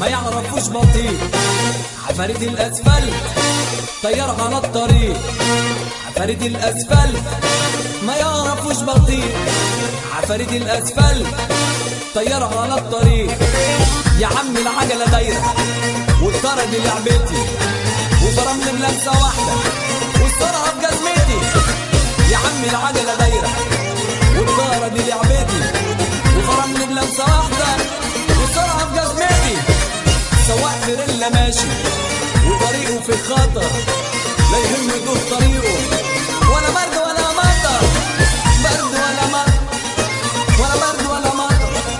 ما يعرفوش بطيء. عفاريت الاسفلت طيارة على الطريق. عفاريت الاسفلت ما يعرفوش بطيء. عفاريت الاسفلت طيارة على الطريق. يا عم العجلة دايرة والطرة دي لعبتي، وفرامل بلمسة واحدة والسرعة بجزمتي. يا عم العجلة دايرة والطرة دي لعبتي، وفرامل بلمسة واحدة والسرعة بجزمتي. سواق تريلا ماشي وطريقه في خطر، لا يهم يدوه طريقه ولا برد ولا مطر. برد ولا مطر ولا برد ولا مطر.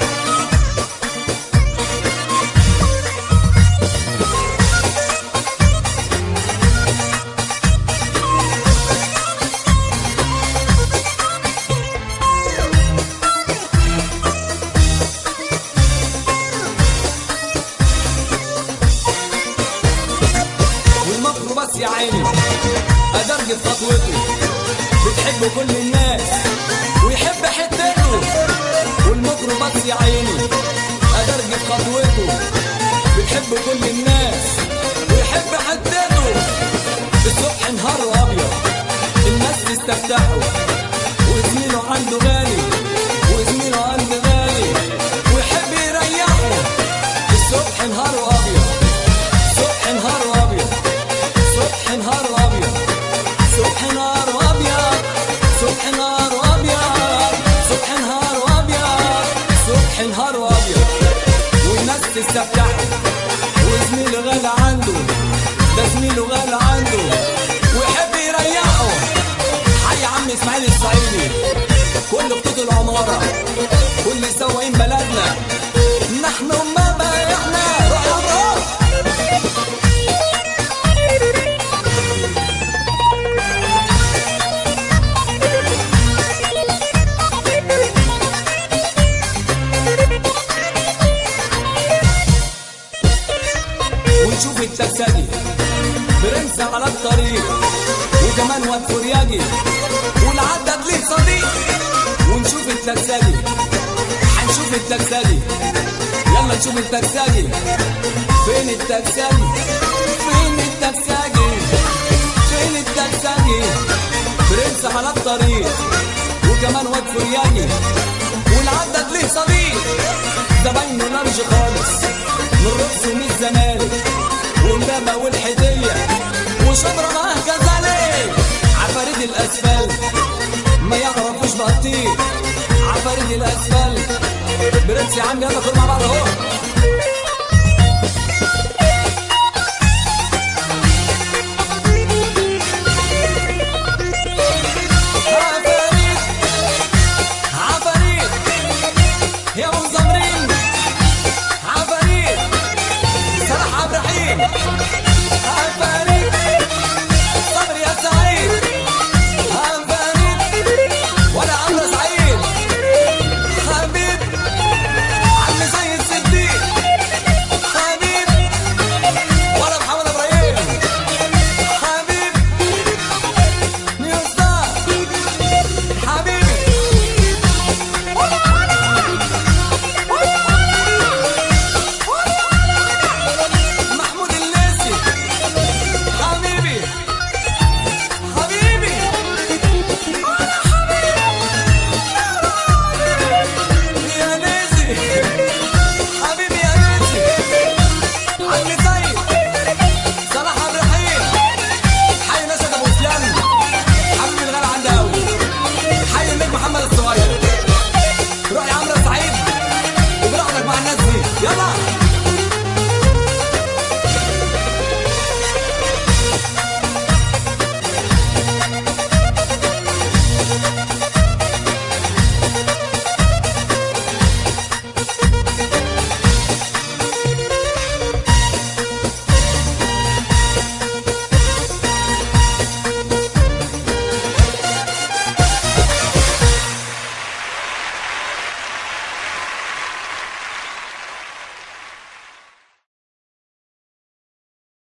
والميكروباص يا عيني أدرج في خطوته، بتحب كل الناس ويحب حتته. والميكروباص يا عيني أدرج في خطوته، بتحب كل الناس ويحب حتته. الصبح نهار أبيض الناس تستفتحه، وزميله عنده غالي وزميله عنده غالي ويحب يريحه. الصبح نهار أبيض صبح نهار أبيض صبح نهار أبيض صبح نهار أبيض صبح نهار أبيض صبح نهار أبيض صبح نهار أبيض. والناس تستفتحه وزميله غالي عنده، ده زميله غالي عنده ويحب يريحه. حي عم اسماعيل الصعيدي، كل خطوط العمارة، كل سواقين بلدنا، نحن ما بايعنا. روح يا روح. ونشوف التكسجي برنس على الطريق، وكمان واد فرياجي والعدد ليه صديق. ونشوف التكسجي هنشوف التكسجي، يلا نشوف التكسجي. فين التكسجي فين التكسجي فين التكسجي؟ برنس على الطريق وكمان واد فرياجي والعدد ليه صديق. زباينه لارج خالص من رقص ومن الزمالك ومبابة والحدية وشبرا معاه كذلك. عفاريت الاسفلت ما يعرفوش بطيء. عفاريت الاسفلت برنس يا عم، يلا كل مع بعض اهو.